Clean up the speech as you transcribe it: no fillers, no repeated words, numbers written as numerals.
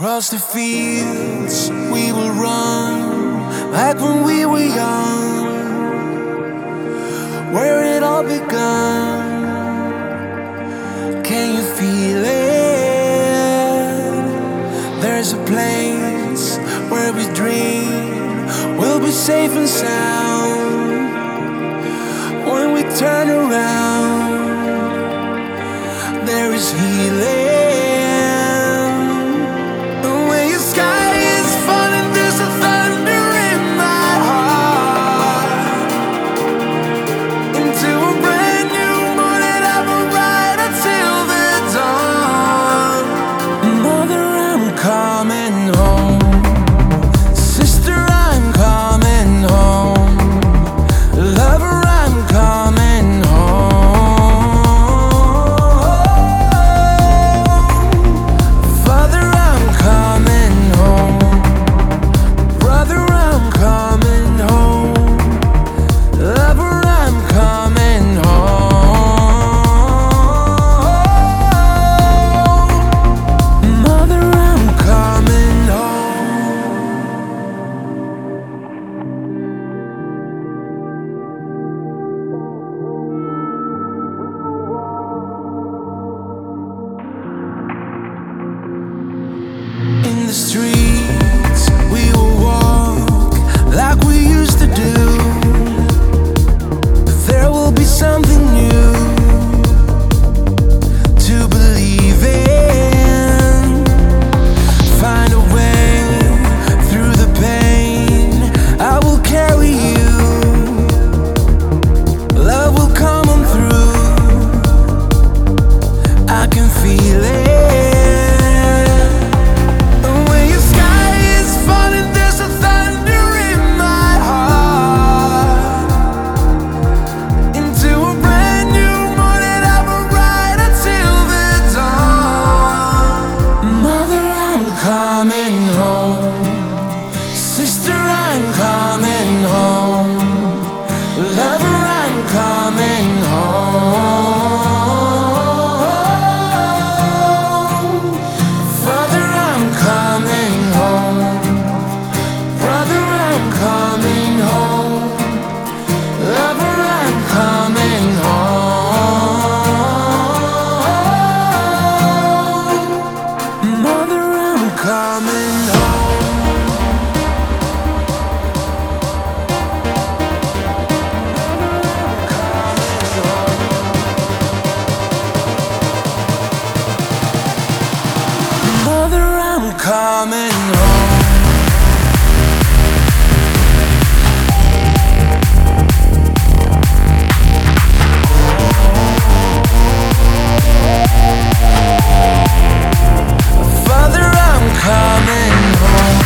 Across the fields we will run, like when we were young, where it all begun. Can you feel it? There's a place where we dream we'll be safe and sound. When we turn around, there is healing. In the streets we will walk like we used to do, but there will be something new to believe in. Find a way through the pain, I will carry you. Love will come on through, I can feel it. Coming home, sister, I'm coming home. Lover, I'm coming home. Father, I'm coming home. Brother, I'm coming home. Lover, I'm coming home. Mother, I'm coming home. Mother, I'm coming home. Father, I'm coming home.